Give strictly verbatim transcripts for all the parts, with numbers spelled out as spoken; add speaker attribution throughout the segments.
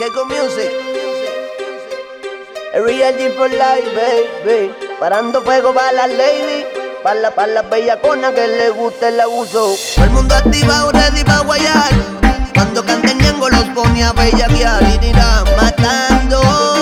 Speaker 1: Keiko Music, el Real G for Life, baby. Parando fuego para las ladies, para la, pa las bellaconas que les gusta el abuso. Todo el mundo activado, ready pa' guayar. Cuando canten Ñengo los pone a bellaquear y dirán matando.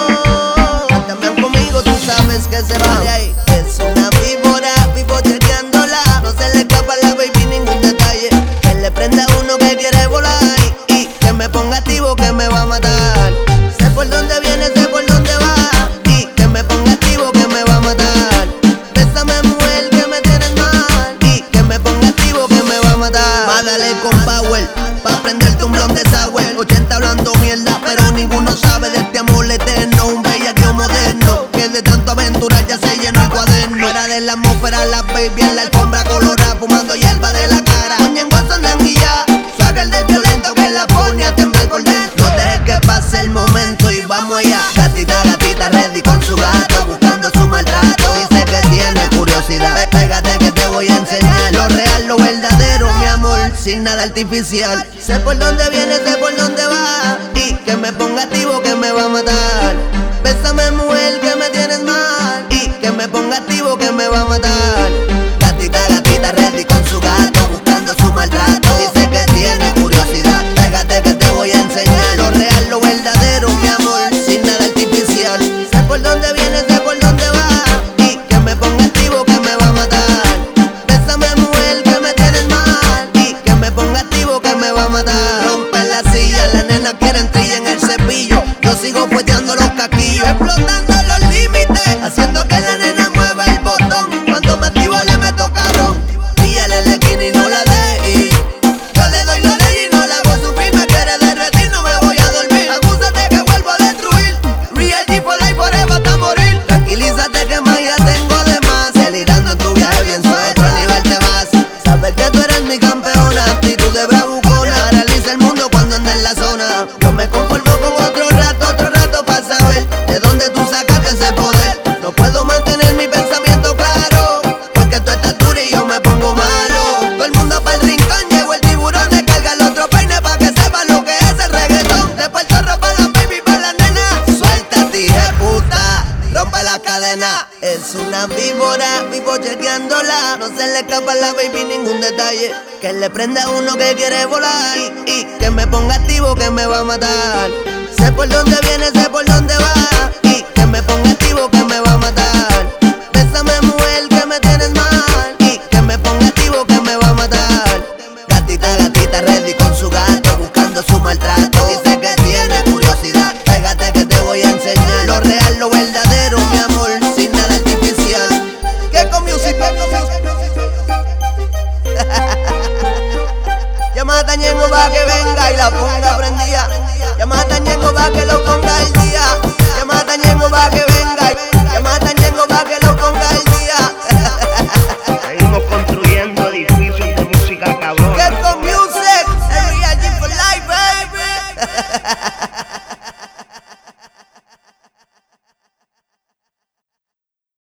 Speaker 1: También conmigo, tú sabes que se va de ahí. Es una víbora, vivo chequeándola. No se le escapa a la baby ningún detalle. Que le prenda a uno que quiere volar y que me ponga activo que me va a matar. Sé por dónde viene, sé por dónde va y que me ponga activo que me va a matar. Bésame mujer que me tienes mal y que me ponga activo que me va a matar. Mándale con power pa' prenderte un blon de sour. ochenta hablando mierda pero ninguno sabe de este amor eterno. Un bellaqueo moderno que de tanto aventurar ya se llenó el cuaderno. Fuera de la atmósfera la baby en la alfombra colorada fumando hierba de la cara. Ñengo son anguilla, saca el del violento que la pone a temblar por dentro. No dejes que pase el momento y vamos allá. Gatita, gatita ready con su gato buscando su maltrato. Dice que tiene curiosidad, pégate que te voy a enseñar lo real, lo verdadero, mi amor, sin nada artificial. Sé por dónde viene, sé por dónde va y que me ponga activo que me va a matar. Bésame mujer que me tienes mal y que me ponga activo que me va a matar. Gatita, gatita ready con su gato buscando su maltrato. Dice que tiene curiosidad, pégate que te voy a enseñar lo real, lo verdadero, mi amor, sin nada artificial. Sé por dónde viene, sé por dónde va y que me ponga activo que me va a matar. Bésame mujer que me tienes mal y que me ponga activo que me va a matar. Rompe la silla, la nena quiere trilla en el cepillo. Yo sigo pueteando los caquillos, explotando los límites, haciendo que la nena mueva el botón. Cuando me activo le meto cabrón. Píllale el esquina y no la dejes. Yo le doy la ley y no la hago sufrir. Me quiere derretir, no me voy a dormir. Acúsate que vuelvo a destruir. Real G for life, forever hasta morir. Tranquilízate que más ya tengo de más. Celirando en tu viaje bien suave, otro nivel te vas. Sabes que tú eres mi campeona, actitud de bravucona. Paraliza el mundo cuando anda en la zona. Yo me conformo con otro rato, otro rato para saber de dónde tú sacaste ese poder. No puedo mantener mi pensamiento claro, porque tú estás dura y yo me pongo malo. Todo el mundo para el rincón, llegó el tiburón. Descarga el otro peine pa' que sepa lo que es el reggaetón. De Puerto Rico para la baby, para la nena. Suelta, tije puta, rompe la cadena. Es una víbora, vivo chequeándola. No se le escapa a la baby ningún detalle. Que le prenda a uno que quiere volar y, y que me ponga activo que me va a matar. Sé por dónde viene, sé por dónde va y que me ponga activo que me va a matar. Bésame mujer que me tienes mal y que me ponga activo que me va a matar. Gatita, gatita ready con su gato buscando su maltrato. Dice que tiene curiosidad, pégate que te voy a enseñar lo real, lo verdadero, mi amor, sin nada artificial. Keiko Music, Keiko Music. Llama a Ñengo pa' que venga y la ponga prendida. Llama a Ñengo pa' que lo ponga al día. Llama a Ñengo pa' que venga. Llama a Ñengo pa' que lo ponga al día.
Speaker 2: Seguimos construyendo edificios de música cabrón.
Speaker 1: Keiko Music, el Real G for life, baby.